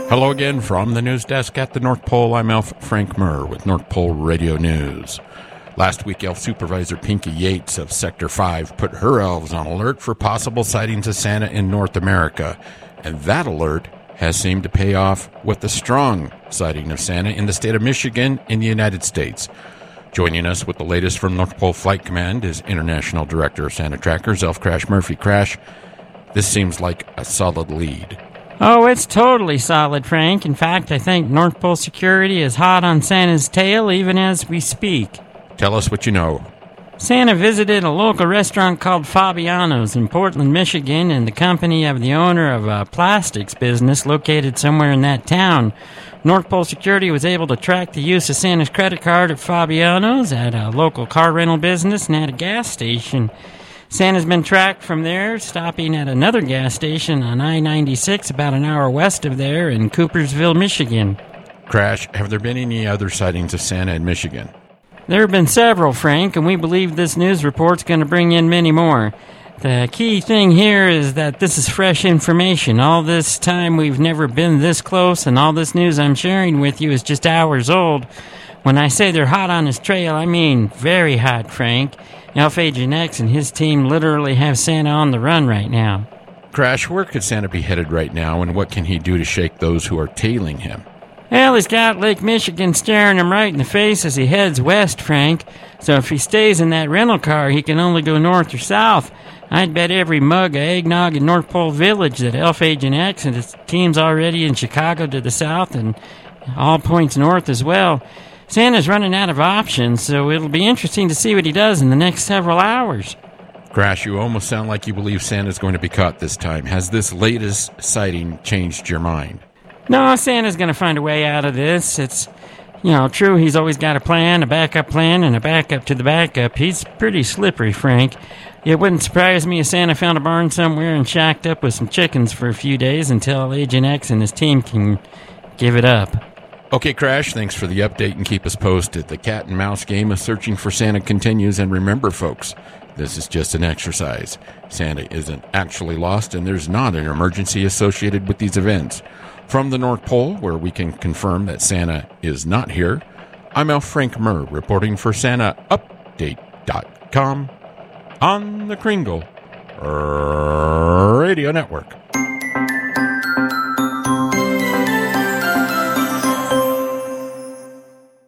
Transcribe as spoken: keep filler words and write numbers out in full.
Hello again from the news desk at the North Pole. I'm Elf Frank Murr with North Pole Radio News. Last week, Elf Supervisor Pinky Yates of Sector five put her elves on alert for possible sightings of Santa in North America, and that alert has seemed to pay off with a strong sighting of Santa in the state of Michigan in the United States. Joining us with the latest from North Pole Flight Command is International Director of Santa Trackers, Elf Crash Murphy. Crash, this seems like a solid lead. Oh, it's totally solid, Frank. In fact, I think North Pole Security is hot on Santa's tail even as we speak. Tell us what you know. Santa visited a local restaurant called Fabiano's in Portland, Michigan, in the company of the owner of a plastics business located somewhere in that town. North Pole Security was able to track the use of Santa's credit card at Fabiano's, at a local car rental business, and at a gas station. Santa's been tracked from there, stopping at another gas station on I ninety-six about an hour west of there in Coopersville, Michigan. Crash, have there been any other sightings of Santa in Michigan? There have been several, Frank, and we believe this news report's going to bring in many more. The key thing here is that this is fresh information. All this time we've never been this close, and all this news I'm sharing with you is just hours old. When I say they're hot on his trail, I mean very hot, Frank. Elf Agent X and his team literally have Santa on the run right now. Crash, where could Santa be headed right now, and what can he do to shake those who are tailing him? Well, he's got Lake Michigan staring him right in the face as he heads west, Frank. So if he stays in that rental car, he can only go north or south. I'd bet every mug of eggnog in North Pole Village that Elf Agent X and his team's already in Chicago to the south and all points north as well. Santa's running out of options, so it'll be interesting to see what he does in the next several hours. Crash, you almost sound like you believe Santa's going to be caught this time. Has this latest sighting changed your mind? No, Santa's going to find a way out of this. It's, you know, true, he's always got a plan, a backup plan, and a backup to the backup. He's pretty slippery, Frank. It wouldn't surprise me if Santa found a barn somewhere and shacked up with some chickens for a few days until Agent X and his team can give it up. Okay, Crash, thanks for the update and keep us posted. The cat and mouse game of searching for Santa continues, and remember, folks, this is just an exercise. Santa isn't actually lost, and there's not an emergency associated with these events. From the North Pole, where we can confirm that Santa is not here, I'm Elf Frank Murr, reporting for Santa Update dot com on the Kringle Radio Network.